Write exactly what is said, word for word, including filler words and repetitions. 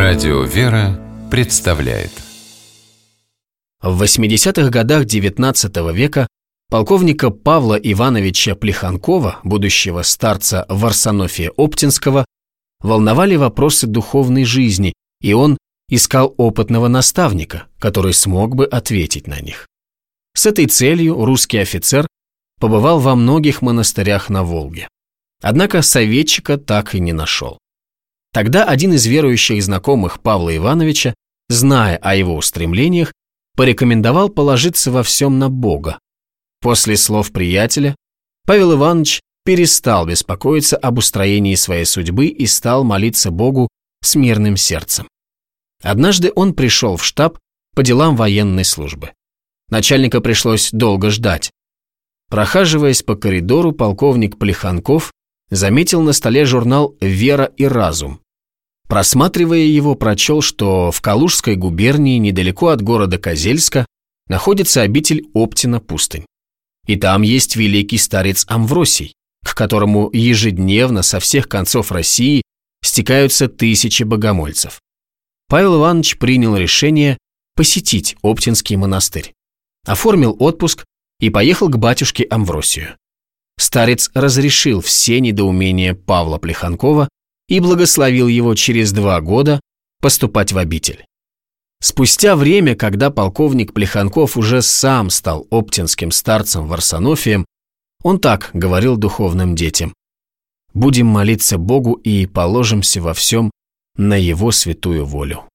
Радио «Вера» представляет. В восьмидесятых годах девятнадцатого века полковника Павла Ивановича Плеханкова, будущего старца Варсонофия-Оптинского, волновали вопросы духовной жизни, и он искал опытного наставника, который смог бы ответить на них. С этой целью русский офицер побывал во многих монастырях на Волге. Однако советчика так и не нашел. Тогда один из верующих знакомых Павла Ивановича, зная о его устремлениях, порекомендовал положиться во всем на Бога. После слов приятеля Павел Иванович перестал беспокоиться об устроении своей судьбы и стал молиться Богу с мирным сердцем. Однажды он пришел в штаб по делам военной службы. Начальника пришлось долго ждать. Прохаживаясь по коридору, полковник Плеханков заметил на столе журнал «Вера и разум». Просматривая его, прочел, что в Калужской губернии, недалеко от города Козельска, находится обитель Оптина-Пустынь. И там есть великий старец Амвросий, к которому ежедневно со всех концов России стекаются тысячи богомольцев. Павел Иванович принял решение посетить Оптинский монастырь, оформил отпуск и поехал к батюшке Амвросию. Старец разрешил все недоумения Павла Плеханкова и благословил его через два года поступать в обитель. Спустя время, когда полковник Плеханков уже сам стал оптинским старцем Варсонофием, он так говорил духовным детям: «Будем молиться Богу и положимся во всем на Его святую волю».